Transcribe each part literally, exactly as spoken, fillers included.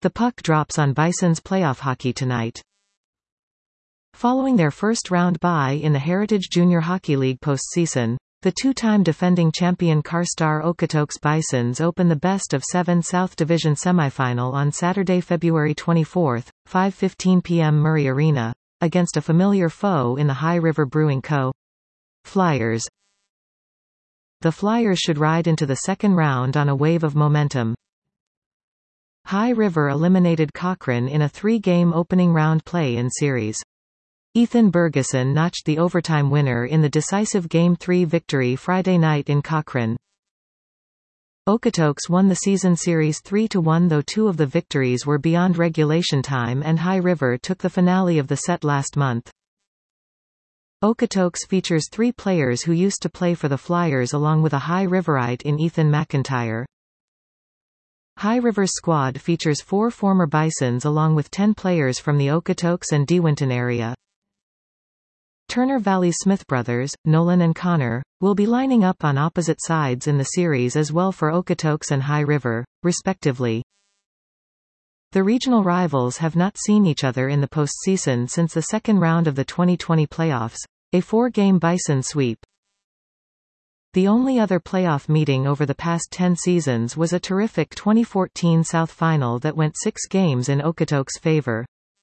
The puck drops on Bison's playoff hockey tonight. Following their first-round bye in the Heritage Junior Hockey League postseason, the two-time defending champion Carstar Okotoks Bisons open the best-of-seven South Division semifinal on Saturday, February twenty-fourth, five fifteen p m Murray Arena, against a familiar foe in the High River Brewing Co. Flyers. The Flyers should ride into the second round on a wave of momentum. High River eliminated Cochrane in a three-game opening round play-in series. Ethan Bergeson notched the overtime winner in the decisive Game three victory Friday night in Cochrane. Okotoks won the season series three to one, though two of the victories were beyond regulation time, and High River took the finale of the set last month. Okotoks features three players who used to play for the Flyers along with a High Riverite in Ethan McIntyre. High River's squad features four former Bisons along with ten players from the Okotoks and DeWinton area. Turner Valley Smith brothers, Nolan and Connor, will be lining up on opposite sides in the series as well for Okotoks and High River, respectively. The regional rivals have not seen each other in the postseason since the second round of the twenty twenty playoffs, a four-game Bison sweep. The only other playoff meeting over the past ten seasons was a terrific twenty fourteen South Final that went six games in Okotoks' favor.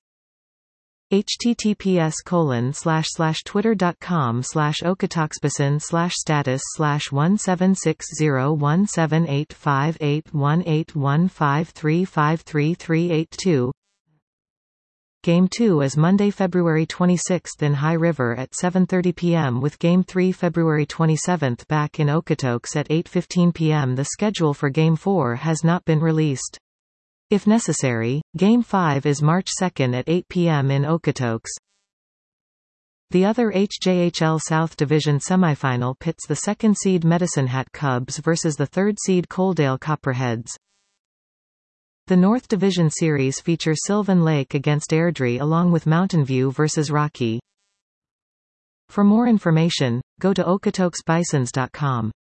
https colon slash slash twitter dot com slash okotoksbison slash status slash one seven six zero one seven eight five eight one eight one five three five three three eight two. Game two is Monday, February twenty-sixth in High River at seven thirty p m with Game three February twenty-seventh back in Okotoks at eight fifteen p m The schedule for Game four has not been released. If necessary, Game five is March second at eight p m in Okotoks. The other H J H L South Division semifinal pits the second seed Medicine Hat Cubs versus the third seed Coaldale Copperheads. The North Division series features Sylvan Lake against Airdrie along with Mountain View versus Rocky. For more information, go to okotoks bisons dot com.